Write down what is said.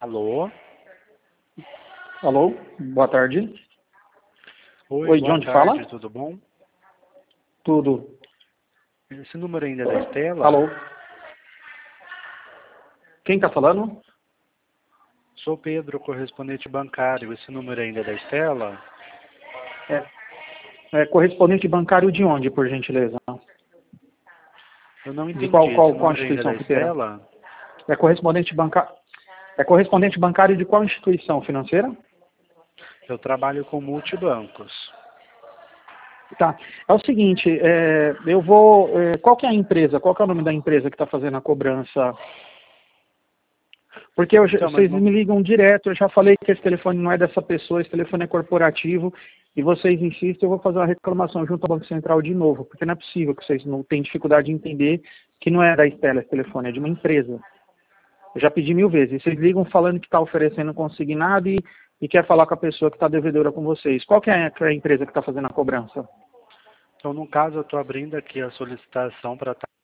Alô? Alô, boa tarde. Oi, de boa onde tarde, fala? tudo bom? Tudo. Esse número ainda é da Estela? Alô? Quem está falando? Sou Pedro, correspondente bancário. Esse número ainda é da Estela? É correspondente bancário de onde, por gentileza? Eu não De entendi. Esse qual número ainda é da instituição financeira? Estela? É correspondente bancário de qual instituição financeira? Eu trabalho com multibancos. Tá. É o seguinte, qual que é a empresa? Qual que é o nome da empresa que está fazendo a cobrança? Porque Então, mas vocês não... me ligam direto, eu já falei que esse telefone não é dessa pessoa, esse telefone é corporativo, e vocês insistem, eu vou fazer uma reclamação junto ao Banco Central de novo, porque não é possível que vocês não tenham dificuldade de entender que não é da Estela esse telefone, é de uma empresa. Eu já pedi 1000 vezes, vocês ligam falando que está oferecendo consignado e quer falar com a pessoa que está devedora com vocês. Qual que é a empresa que está fazendo a cobrança? Então, no caso, eu estou abrindo aqui a solicitação para